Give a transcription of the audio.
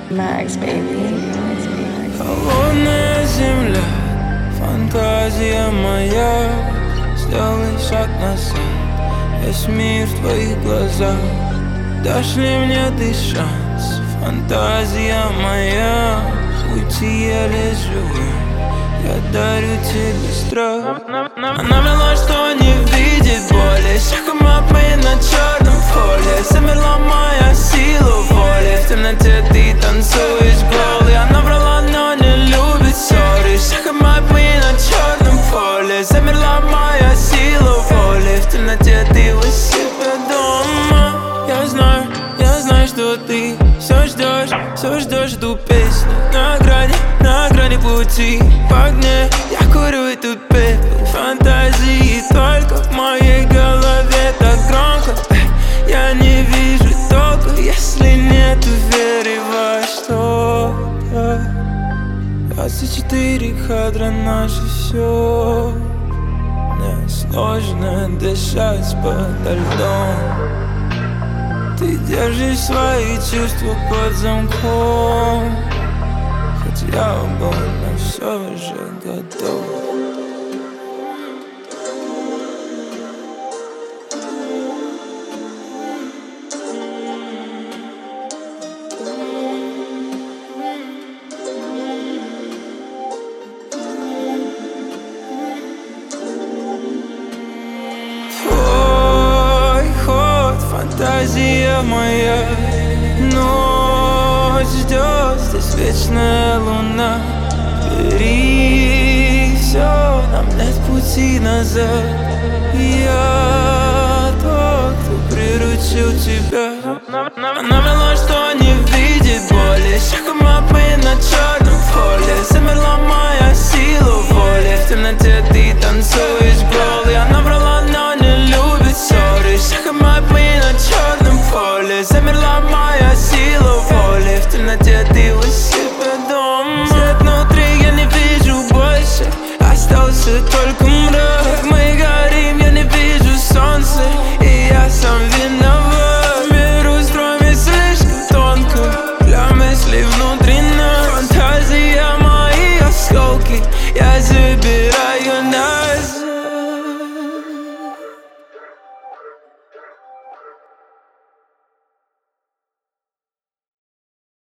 Max, baby. Холодная земля, фантазия моя. Сделай шаг назад, весь мир в твоих глазах. Дашь ли мне ты шанс, фантазия моя? Уйти еле живым, я дарю тебе страх. Она врала, что не видит боли. Шагом мы на черном фоле. Замерла моя сила воли. В темноте ты танцуешь голый. Она врала, но не любит ссоры. Шагом мы на черном фоле. Замерла моя сила воли. В темноте ты у себя дома. Я знаю, что ты все ждешь эту песню. На грани пути, в огне я курю эту пепел. Фантазии только в моей голове так громко. Я не вижу толка, если нету веры во что-то. 24 кадра наше все. Мне сложно дышать подо льдом. Ты держишь свои чувства под замком. Хоть я был, но все же готов. Фантазия моя, ночь ждет, здесь вечная луна. Бери все, нам нет пути назад. Я тот, кто приручил тебя. Она врала, что не видит боли. Шагом мы на черном фоле. Замерла моя сила воли. В темноте ты танцуешь голый. Она врала, но не любит ссоры. Шагом мы на черном фоле. Замерла моя сила воли. В темноте ты